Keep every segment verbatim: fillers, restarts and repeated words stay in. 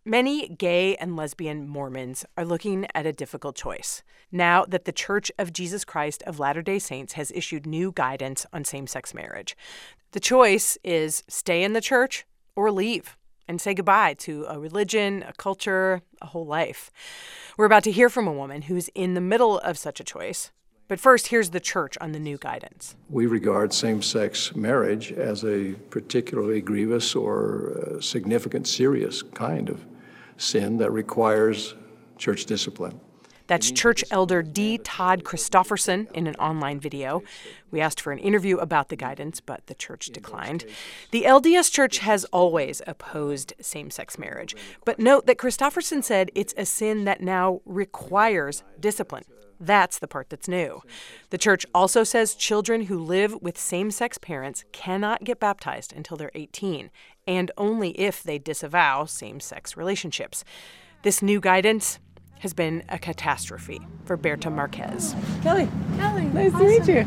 Many gay and lesbian Mormons are looking at a difficult choice now that the Church of Jesus Christ of Latter-day Saints has issued new guidance on same-sex marriage. The choice is stay in the church or leave and say goodbye to a religion, a culture, a whole life. We're about to hear from a woman who's in the middle of such a choice. But first, here's the church on the new guidance. We regard same-sex marriage as a particularly grievous or uh, significant, serious kind of sin that requires church discipline. That's church elder D. Todd Christofferson in an online video. We asked for an interview about the guidance, but the church declined. The L D S Church has always opposed same-sex marriage. But note that Christofferson said it's a sin that now requires discipline. That's the part that's new. The church also says children who live with same-sex parents cannot get baptized until they're eighteen, and only if they disavow same-sex relationships. This new guidance has been a catastrophe for Berta Marquez. Kelly. Kelly. Nice awesome. to meet you.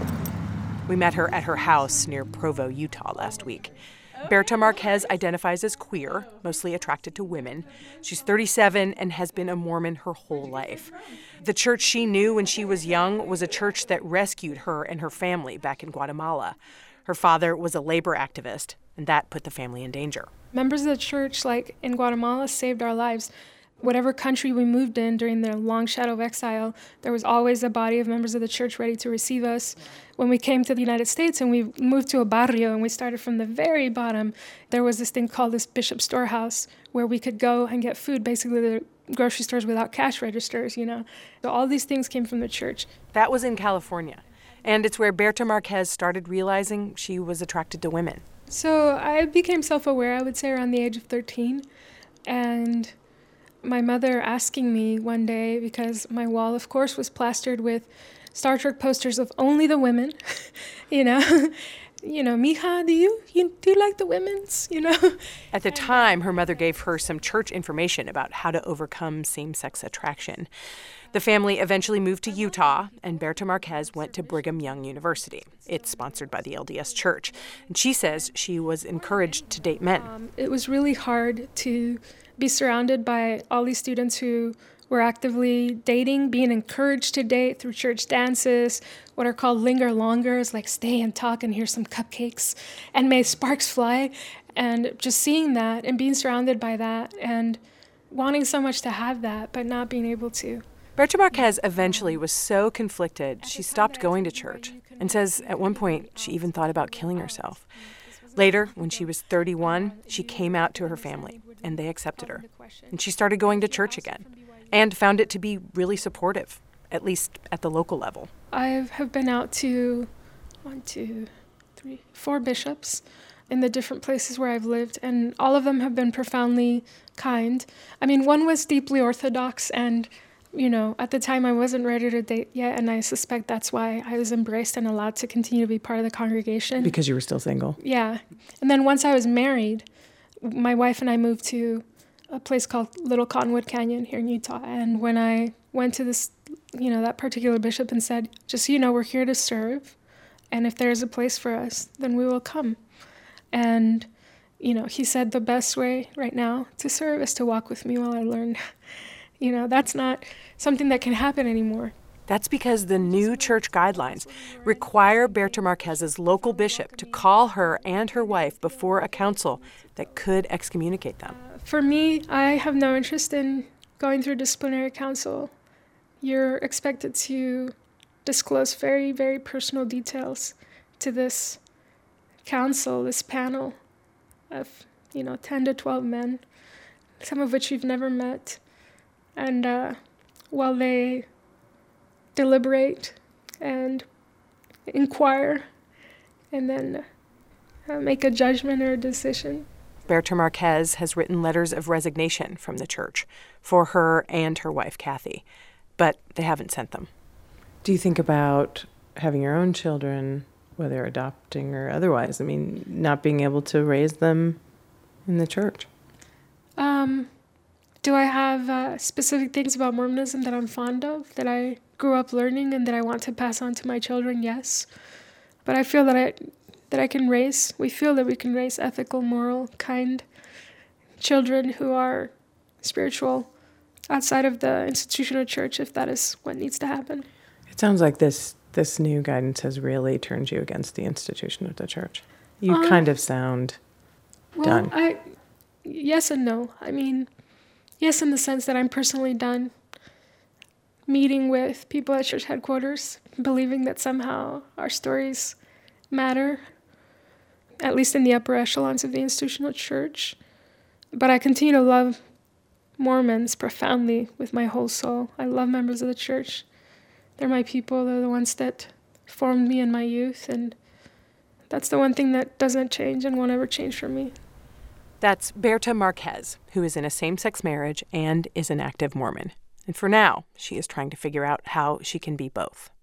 We met her at her house near Provo, Utah last week. Berta Marquez identifies as queer, mostly attracted to women. She's thirty-seven and has been a Mormon her whole life. The church she knew when she was young was a church that rescued her and her family back in Guatemala. Her father was a labor activist, and that put the family in danger. Members of the church, like in Guatemala, saved our lives. Whatever country we moved in during the long shadow of exile, there was always a body of members of the church ready to receive us. When we came to the United States and we moved to a barrio and we started from the very bottom, there was this thing called this Bishop Storehouse where we could go and get food, basically the grocery stores without cash registers, you know. So all these things came from the church. That was in California. And it's where Berta Marquez started realizing she was attracted to women. So I became self-aware, I would say, around the age of thirteen. And my mother asking me one day, because my wall, of course, was plastered with Star Trek posters of only the women, you know, you know, mija, do you, you do you like the women's, you know? At the time, her mother gave her some church information about how to overcome same-sex attraction. The family eventually moved to Utah, and Berta Marquez went to Brigham Young University. It's sponsored by the L D S Church. And she says she was encouraged to date men. Um, it was really hard to be surrounded by all these students who were actively dating, being encouraged to date through church dances, what are called linger longers, like stay and talk and here's some cupcakes, and may sparks fly. And just seeing that and being surrounded by that and wanting so much to have that, but not being able to. Berta Marquez eventually was so conflicted, she stopped going to church and says at one point she even thought about killing herself. Later, when she was thirty-one, she came out to her family, and they accepted her. And she started going to church again, and found it to be really supportive, at least at the local level. I have been out to one, two, three, four bishops in the different places where I've lived, and all of them have been profoundly kind. I mean, one was deeply orthodox, and you know, at the time I wasn't ready to date yet, and I suspect that's why I was embraced and allowed to continue to be part of the congregation. Because you were still single? Yeah. And then once I was married, my wife and I moved to a place called Little Cottonwood Canyon here in Utah. And when I went to this, you know, that particular bishop and said, just so you know, we're here to serve, and if there's a place for us, then we will come. And, you know, he said the best way right now to serve is to walk with me while I learn. You know, that's not something that can happen anymore. That's because the new church guidelines require Berta Marquez's local bishop to call her and her wife before a council that could excommunicate them. For me, I have no interest in going through disciplinary council. You're expected to disclose very, very personal details to this council, this panel of, you know, ten to twelve men, some of which you've never met. And uh, while they deliberate and inquire and then uh, make a judgment or a decision. Berta Marquez has written letters of resignation from the church for her and her wife, Kathy, but they haven't sent them. Do you think about having your own children, whether adopting or otherwise? I mean, not being able to raise them in the church? Um... Do I have uh, specific things about Mormonism that I'm fond of, that I grew up learning and that I want to pass on to my children? Yes. But I feel that I that I can raise, we feel that we can raise ethical, moral, kind children who are spiritual outside of the institutional church if that is what needs to happen. It sounds like this this new guidance has really turned you against the institution of the church. You um, kind of sound well, done. I, yes and no. I mean, yes, in the sense that I'm personally done meeting with people at church headquarters, believing that somehow our stories matter, at least in the upper echelons of the institutional church. But I continue to love Mormons profoundly with my whole soul. I love members of the church. They're my people. They're the ones that formed me in my youth, and that's the one thing that doesn't change and won't ever change for me. That's Berta Marquez, who is in a same-sex marriage and is an active Mormon. And for now, she is trying to figure out how she can be both.